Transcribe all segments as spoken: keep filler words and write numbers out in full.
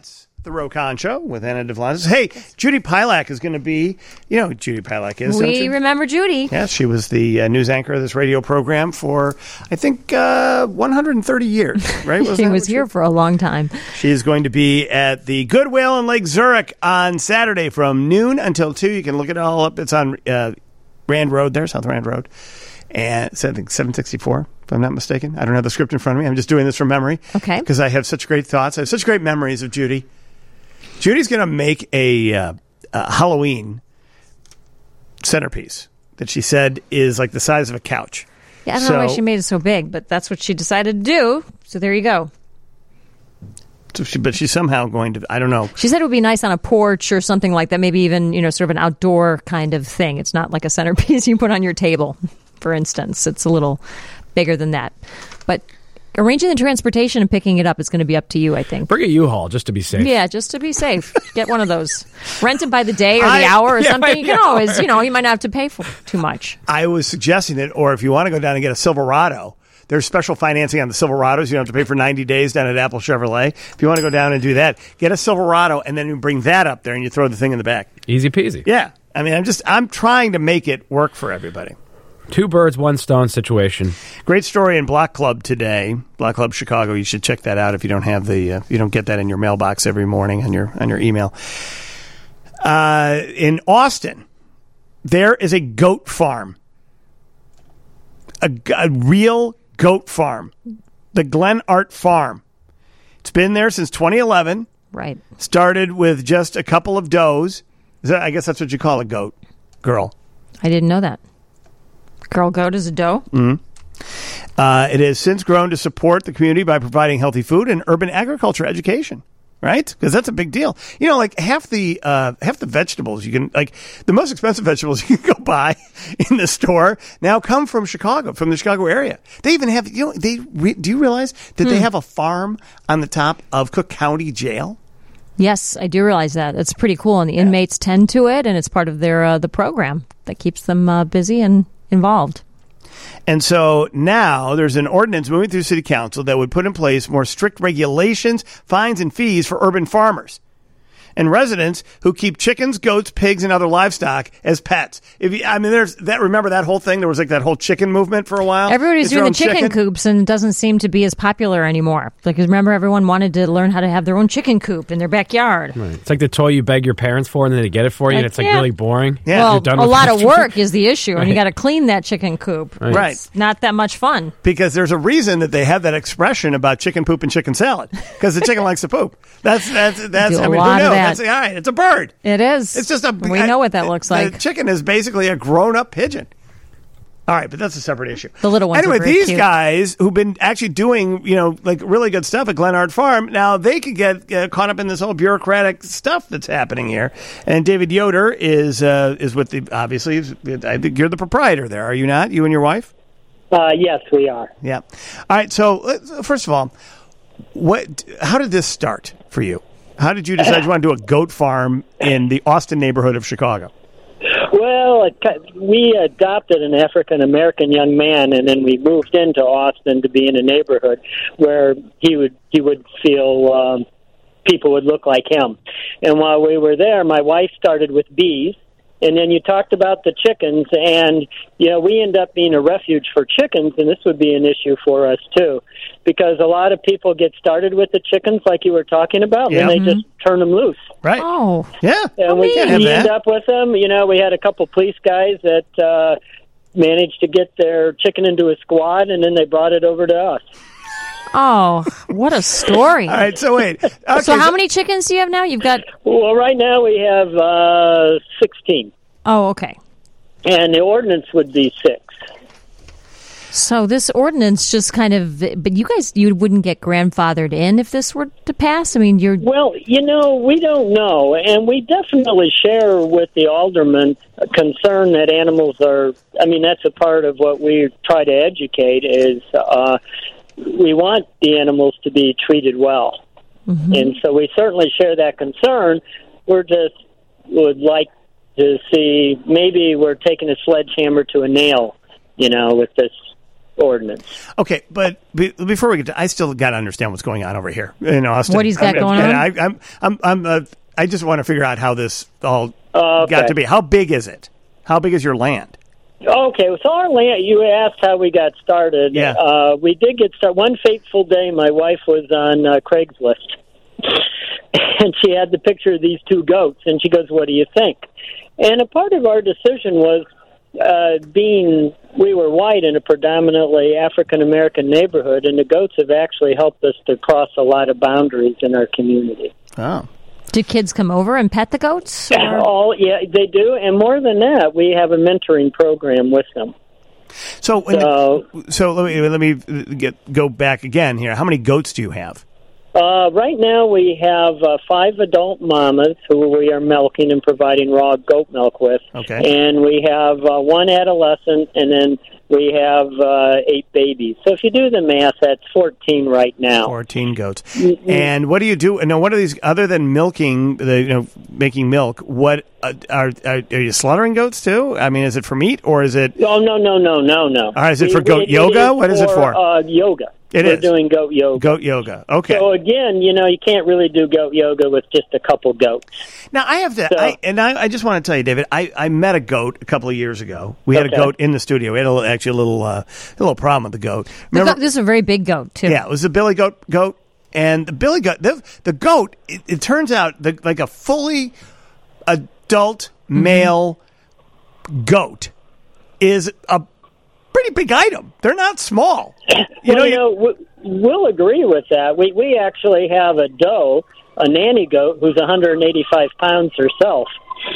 It's the Ro Khan Show with Anna Devlon. Hey, Judy Pilak is going to be, you know who Judy Pilak is, don't We you? remember Judy. Yes, she was the uh, news anchor of this radio program for, I think, uh, one hundred thirty years, right? Was She that was what here for a long time. She is going to be at the Goodwill in Lake Zurich on Saturday from noon until two. You can look it all up. It's on uh, Rand Road there, South Rand Road. And it's, I think, seven sixty-four, if I'm not mistaken. I don't have the script in front of me. I'm just doing this from memory. Okay. Because I have such great thoughts. I have such great memories of Judy. Judy's going to make a, uh, a Halloween centerpiece that she said is like the size of a couch. Yeah, I don't so, know why she made it so big, but that's what she decided to do. So there you go. So she, but she's somehow going to, I don't know. She said it would be nice on a porch or something like that. Maybe even, you know, sort of an outdoor kind of thing. It's not like a centerpiece you put on your table, for instance. It's a little bigger than that. But arranging the transportation and picking it up is going to be up to you, I think. Bring a U-Haul just to be safe. Yeah, just to be safe. Get one of those. Rent it by the day or the I, hour or yeah, something. You can hour. always, you know, you might not have to pay for too much. I was suggesting it, or if you want to go down and get a Silverado, there's special financing on the Silverados. You don't have to pay for ninety days down at Apple Chevrolet. If you want to go down and do that, get a Silverado, and then you bring that up there and you throw the thing in the back. Easy peasy. Yeah. I mean, I'm just, I'm trying to make it work for everybody. Two birds, one stone situation. Great story in Block Club today, Block Club Chicago. You should check that out if you don't have the, uh, you don't get that in your mailbox every morning on your on your email. Uh, in Austin, there is a goat farm, a, a real goat farm, the Glen Art Farm. It's been there since twenty eleven. Right. Started with just a couple of does. Is that, I guess that's what you call a goat, girl. I didn't know that. Girl goat is a doe? Mm-hmm. Uh, it has since grown to support the community by providing healthy food and urban agriculture education, right? Because that's a big deal. You know, like half the uh, half the vegetables you can, like the most expensive vegetables you can go buy in the store now come from Chicago, from the Chicago area. They even have, you know, they re- do you realize that hmm. they have a farm on the top of Cook County Jail? Yes, I do realize that. It's pretty cool, and the yeah. inmates tend to it, and it's part of their uh, the program that keeps them uh, busy and involved. And so now there's an ordinance moving through City Council that would put in place more strict regulations, fines, and fees for urban farmers and residents who keep chickens, goats, pigs, and other livestock as pets. If you, I mean, there's that. Remember that whole thing? There was like that whole chicken movement for a while. Everybody's It's doing the chicken, chicken coops, and it doesn't seem to be as popular anymore. Because remember, everyone wanted to learn how to have their own chicken coop in their backyard. Right. It's like the toy you beg your parents for, and then they get it for you, Like, and it's like yeah. really boring. Yeah. Well, You're done a with lot it. of work is the issue, Right. and you got to clean that chicken coop. Right. Right. It's not that much fun. Because there's a reason that they have that expression about chicken poop and chicken salad. Because the chicken likes to poop. That's that's that's. Do I a mean, lot who of knew? that. That's all right. It's a bird. It is. It's just a. We know what that looks like. The chicken is basically a grown-up pigeon. All right, but that's a separate issue. The little ones Anyway, are very these cute. guys who've been actually doing, you know, like really good stuff at Glen Art Farm, now they could get uh, caught up in this whole bureaucratic stuff that's happening here. And David Yoder is uh, is with the, obviously, I think you're the proprietor there, are you not? You and your wife? Uh, yes, we are. Yeah. All right, so uh, first of all, what? How did this start for you? How did you decide you want to do a goat farm in the Austin neighborhood of Chicago? Well, we adopted an African-American young man, and then we moved into Austin to be in a neighborhood where he would he would feel um, people would look like him. And while we were there, my wife started with bees, and then you talked about the chickens, and, you know, we end up being a refuge for chickens, and this would be an issue for us, too, because a lot of people get started with the chickens, like you were talking about, Yeah. and they Mhm. just turn them loose. Right. Oh. Yeah. And we, Can't have we that. end up with them. You know, we had a couple police guys that uh, managed to get their chicken into a squad, and then they brought it over to us. Oh, what a story. All right, so wait. Okay, so how many chickens do you have now? You've got... Well, right now we have uh, sixteen. Oh, okay. And the ordinance would be six. So this ordinance just kind of... But you guys, you wouldn't get grandfathered in if this were to pass? I mean, you're... Well, you know, we don't know, and we definitely share with the alderman a concern that animals are... I mean, that's a part of what we try to educate is... Uh, we want the animals to be treated well. Mm-hmm. And so we certainly share that concern. We're just would like to see maybe we're taking a sledgehammer to a nail, you know, with this ordinance. Okay, but be, before we get to, I still got to understand what's going on over here in Austin. What he's got I'm, going on? I, I'm, I'm, I'm, uh, I just want to figure out how this all Okay. got to be. How big is it? How big is your land? Okay, so our land, you asked how we got started. Yeah. Uh, we did get started. One fateful day, my wife was on uh, Craigslist, and she had the picture of these two goats, and she goes, what do you think? And a part of our decision was uh, being, we were white in a predominantly African-American neighborhood, and the goats have actually helped us to cross a lot of boundaries in our community. Oh. Do kids come over and pet the goats? Or? All, yeah, they do, and more than that, we have a mentoring program with them. So, when So- the- so let me let me get go back again here. How many goats do you have? Uh, right now, we have uh, five adult mamas who we are milking and providing raw goat milk with. Okay. And we have uh, one adolescent, and then we have uh, eight babies. So if you do the math, that's fourteen right now. Fourteen goats. And what do you do? Now, what are these other than milking? The you know making milk. What uh, are, are are you slaughtering goats too? I mean, is it for meat or is it? Oh, no, no, no, no, no. All right, is it We- for goat it- yoga? It What is it for? Uh, yoga. It We're is. doing goat yoga. Goat yoga. Okay. So again, you know, you can't really do goat yoga with just a couple goats. Now I have to, So- I, and I, I just want to tell you, David. I, I met a goat a couple of years ago. We had Okay. a goat in the studio. We had a, little- actually a little, uh, a little problem with the goat. The Remember? goat- this is a very big goat, too. Yeah, it was a billy goat. Goat, and the billy goat. The, the goat. It, it turns out the, like a fully adult Mm-hmm. male goat is a pretty big item. They're not small. You well, know, you know, we- we'll agree with that. We we actually have a doe, a nanny goat, who's one hundred eighty-five pounds herself.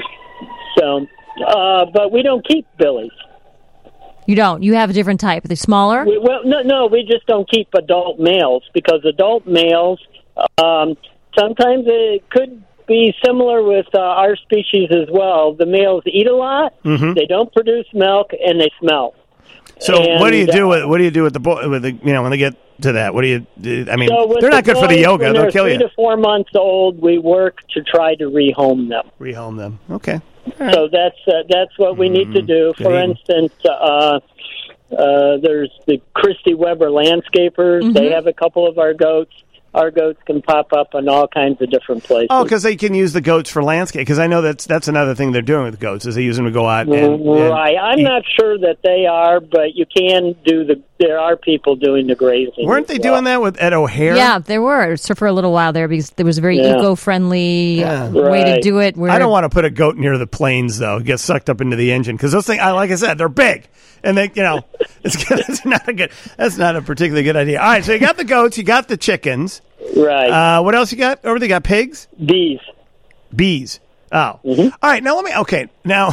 So, uh, but we don't keep billies. You don't. You have a different type. Are they smaller? We, well, no, no, we just don't keep adult males because adult males um, sometimes it could be similar with uh, our species as well. The males eat a lot, Mm-hmm. they don't produce milk, and they smell. so what do you and, do uh, with what do you do with the boy? With the you know when they get to that, what do you? do? I mean, So with they're not the good for the boys, yoga. When They'll they're kill three you. to four months old, we work to try to rehome them. Rehome them. Okay. So that's uh, that's what we need to do. Good For eating. instance, uh, uh, there's the Christy Weber Landscapers. They have a couple of our goats. Our goats can pop up in all kinds of different places. Oh, because they can use the goats for landscape. Because I know that's that's another thing they're doing with goats is they use them to go out and, and right. I'm eat. not sure that they are, but you can do the. There are people doing the grazing. Weren't as they well. doing that with Ed O'Hare? Yeah, there were. So for a little while there because there was a very Yeah. eco-friendly Yeah. way to Right. do it. Where I don't want to put a goat near the planes though. Get sucked up into the engine because those things. I like I said, they're big, and they you know it's, it's not a good. That's not a particularly good idea. All right, so you got the goats, you got the chickens. Right. Uh, what else you got over there? You got pigs, Bees. bees. Oh, Mm-hmm. all right. Now let me. Okay, now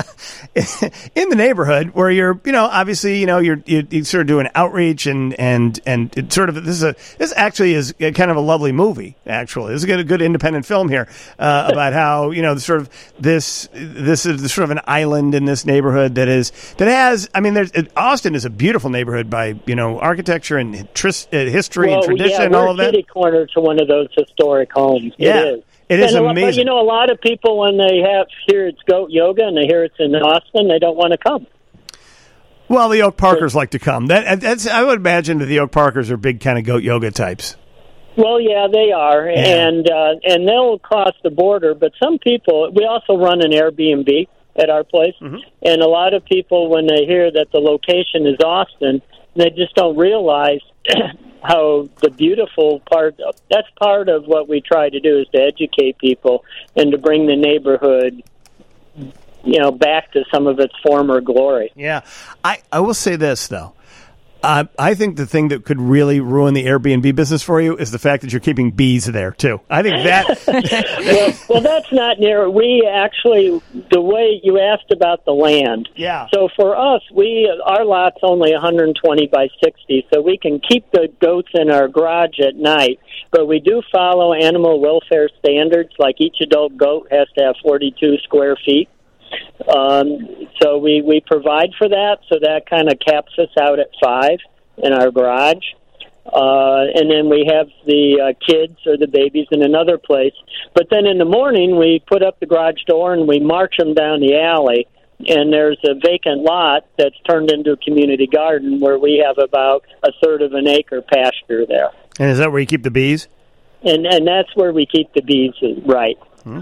in the neighborhood where you're, you know, obviously, you know, you're you, you sort of doing outreach and and and it sort of this is a this actually is a kind of a lovely movie. Actually, this is a good, good independent film here uh, about how you know sort of this this is sort of an island in this neighborhood that is that has. I mean, there's Austin is a beautiful neighborhood by you know architecture and tris, uh, history well, and tradition yeah, and we're all of that. kitty corner to one of those historic homes. Yeah. It is. It is And a lot- amazing. But, you know, a lot of people, when they have hear it's goat yoga and they hear it's in Austin, they don't want to come. Well, the Oak Parkers like to come. That that's I would imagine that the Oak Parkers are big kind of goat yoga types. Well, yeah, they are, and uh, and they'll cross the border. But some people, we also run an Airbnb at our place, Mm-hmm. and a lot of people, when they hear that the location is Austin, they just don't realize how the beautiful part. That's part of what we try to do is to educate people and to bring the neighborhood, you know, back to some of its former glory. Yeah, I, I will say this though. Uh, I think the thing that could really ruin the Airbnb business for you is the fact that you're keeping bees there too. I think that. well, well, that's not near. We actually, the way you asked about the land. Yeah. So for us, we our lot's only one hundred twenty by sixty, so we can keep the goats in our garage at night. But we do follow animal welfare standards. Like each adult goat has to have forty-two square feet. Um, so we, we provide for that, so that kind of caps us out at five in our garage. Uh, and then we have the uh, kids or the babies in another place. But then in the morning, we put up the garage door and we march them down the alley and there's a vacant lot that's turned into a community garden where we have about a third of an acre pasture there. And is that where you keep the bees? And and that's where we keep the bees, right. Hmm.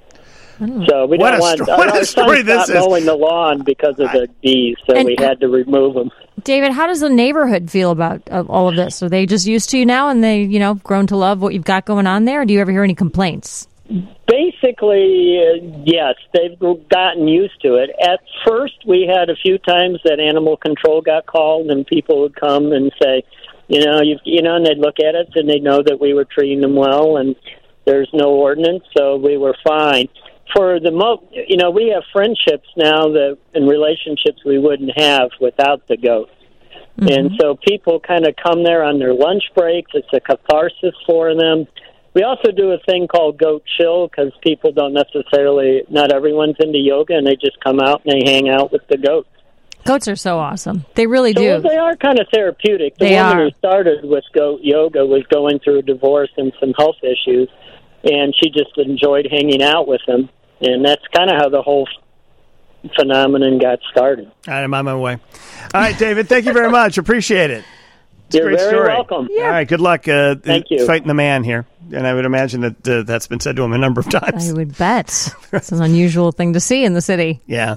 So we What don't a want sto- what our a story son this stopped is. mowing the lawn because of the bees, so And- we had to remove them. David, how does the neighborhood feel about uh, all of this? Are they just used to you now and they, you know, grown to love what you've got going on there? Or do you ever hear any complaints? Basically, uh, yes, they've gotten used to it. At first, we had a few times that animal control got called, and people would come and say, you know, you, you know, and they'd look at us and they'd know that we were treating them well, and there's no ordinance, so we were fine. For the mo, you know, we have friendships now that and relationships we wouldn't have without the goats. Mm-hmm. And so people kind of come there on their lunch breaks. It's a catharsis for them. We also do a thing called Goat Chill because people don't necessarily, not everyone's into yoga, and they just come out and they hang out with the goats. Goats are so awesome. They really So, do. well, they are kind of therapeutic. The They woman are. who started with goat yoga was going through a divorce and some health issues, and she just enjoyed hanging out with them. And that's kind of how the whole phenomenon got started. All right, I'm on my way. All right, David, thank you very much. Appreciate it. It's You're a great very story. welcome. All right, good luck uh, Thank you. fighting the man here. And I would imagine that uh, that's been said to him a number of times. I would bet. It's an unusual thing to see in the city. Yeah.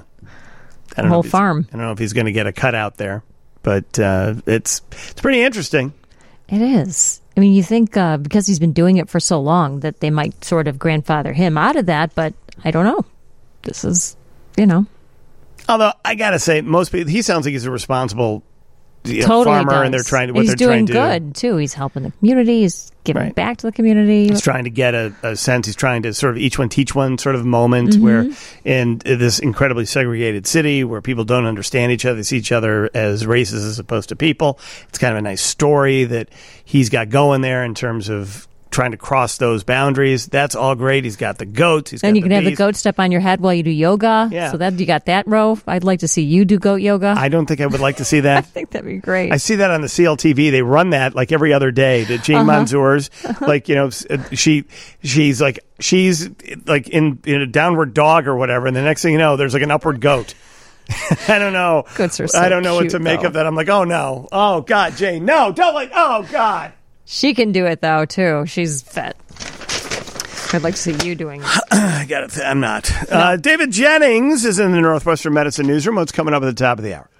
I The know whole if he's- farm. I don't know if he's going to get a cutout there, but uh, it's it's pretty interesting. It is. I mean, you think uh, because he's been doing it for so long that they might sort of grandfather him out of that, but I don't know. This is, you know. Although I got to say, most people, he sounds like he's a responsible you know, Totally farmer, does. and they're trying to what he's they're doing trying to good too. He's helping the community. He's giving Right. back to the community. He's trying to get a, a sense. He's trying to sort of each one teach one sort of moment Mm-hmm. where in this incredibly segregated city where people don't understand each other, they see each other as races as opposed to people. It's kind of a nice story that he's got going there in terms of trying to cross those boundaries. That's all great. He's got the goats. He's Then got you the can have the bees. goat step on your head while you do yoga. Yeah. So that you got that row. I'd like to see you do goat yoga. I don't think I would like to see I that. think that'd be great. I see that on the C L T V. They run that like every other day. The Jane Uh-huh. Mansour's, like you know, s- uh, she she's like she's like in in a downward dog or whatever, and the next thing you know, there's like an upward goat. I don't know. Goats are so I don't know what cute, to make though. of that. I'm like, oh no, oh God, Jane, no, don't like, oh God. She can do it though too. She's fit. I'd like to see you doing it. I got it. I'm not. Uh, David Jennings is in the Northwestern Medicine Newsroom. What's coming up at the top of the hour?